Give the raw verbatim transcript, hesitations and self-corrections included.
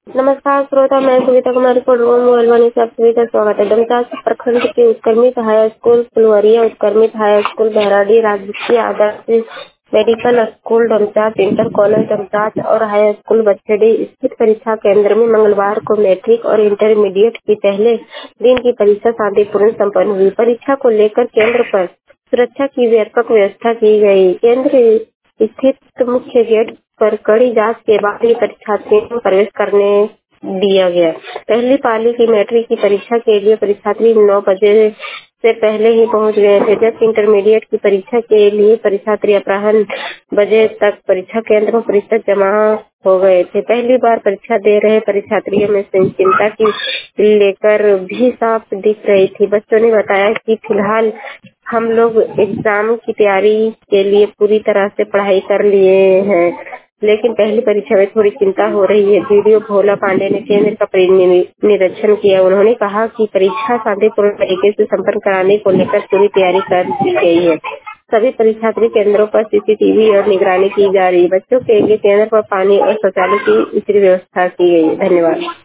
नमस्कार श्रोता, मैं Suvita Kumari code room mobile से आप सभी का स्वागत है। डमचाच प्रखंड के उत्क्रमित हाई स्कूल फुलवरिया, उत्क्रमित हाई स्कूल बहराडी, राजकीय आदर्श medical school Damchach, inter college Damchach और हाई स्कूल बछड़ी स्थित परीक्षा केंद्र में मंगलवार को मैट्रिक और इंटरमीडिएट की पहले दिन की परीक्षा शांतिपूर्ण संपन्न हुई। परीक्षा को लेकर केंद्र पर सुरक्षा की व्यापक व्यवस्था की गई। केंद्र स्थित मुख्य गेट पर कड़ी जांच के बाद ही परीक्षार्थियों को प्रवेश करने दिया गया। पहली पाली की मैट्रिक की परीक्षा के लिए परीक्षार्थी नौ बजे से पहले ही पहुंच गए थे, जबकि इंटरमीडिएट की परीक्षा के लिए परीक्षार्थी अपराह्न बजे तक परीक्षा केंद्र पर परीक्षा जमा हो गए थे। पहली बार परीक्षा दे रहे परीक्षार्थियों में चिंता की लेकर भी साफ दिख रही थी। बच्चों ने बताया कि फिलहाल हम लोग एग्जाम की तैयारी के लिए पूरी तरह से पढ़ाई कर लिए हैं, लेकिन पहली परीक्षा में थोड़ी चिंता हो रही है। वीडियो भोला पांडे ने केंद्र का निरीक्षण किया। उन्होंने कहा कि परीक्षा शांतिपूर्ण तरीके से संपन्न कराने को लेकर पूरी तैयारी कर दी गई है। सभी परीक्षार्थी केंद्रों पर सीसीटीवी और निगरानी की जा रही है। बच्चों के लिए केंद्र पर पानी और शौचालय की उचित व्यवस्था की गई है। धन्यवाद।